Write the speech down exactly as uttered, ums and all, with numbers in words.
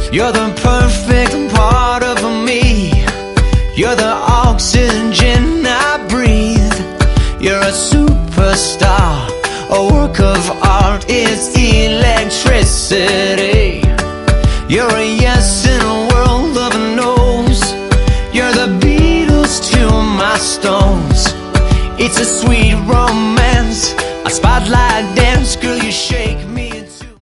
You're the perfect part of me. You're the oxygen I breathe. You're a superstar, a work of art, it's electricity. You're a yes in a world of no's. You're the Beatles to my Stones. It's a sweet romance, a spotlight dance, girl, you shake me.